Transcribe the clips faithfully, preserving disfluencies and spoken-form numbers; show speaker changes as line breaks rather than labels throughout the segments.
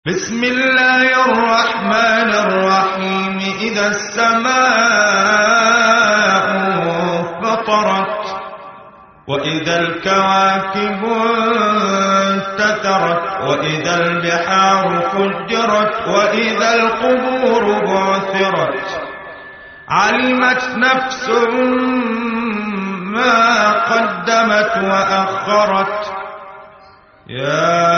بسم الله الرحمن الرحيم. إذا السماء فطرت وإذا الكواكب انتثرت وإذا البحار فجرت وإذا القبور بعثرت علمت نفس ما قدمت وأخرت. يا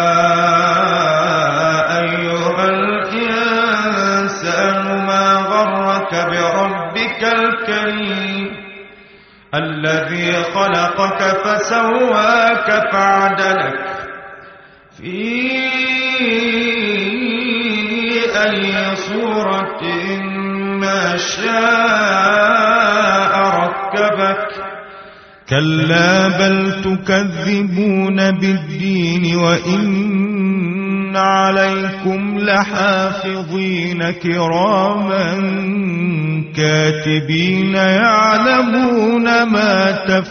أيها الإنسان ما غرك بربك الكريم الذي خلقك فسواك فعدلك في أي صورة ما شاء ركبك.
كلا بل تكذبون بالدين وإن عليكم لحافظين كراما كاتبين يعلمون ما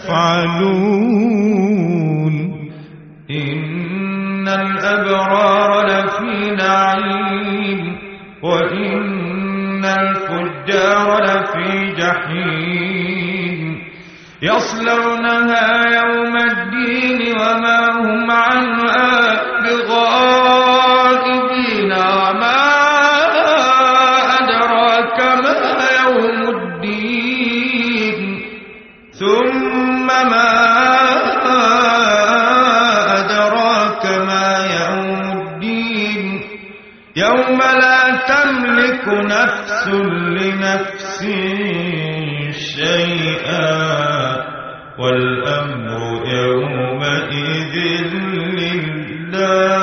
تفعلون.
إن الأبرار لفي نعيم وإن الفجار لفي جحيم يصلونها يوم الدين وما هم عنها بغائبين. وما أدراك ما يوم الدين ثم ما أدراك ما يوم الدين يوم لا تملك نفس لنفس شيئا والأمر يومئذ لله.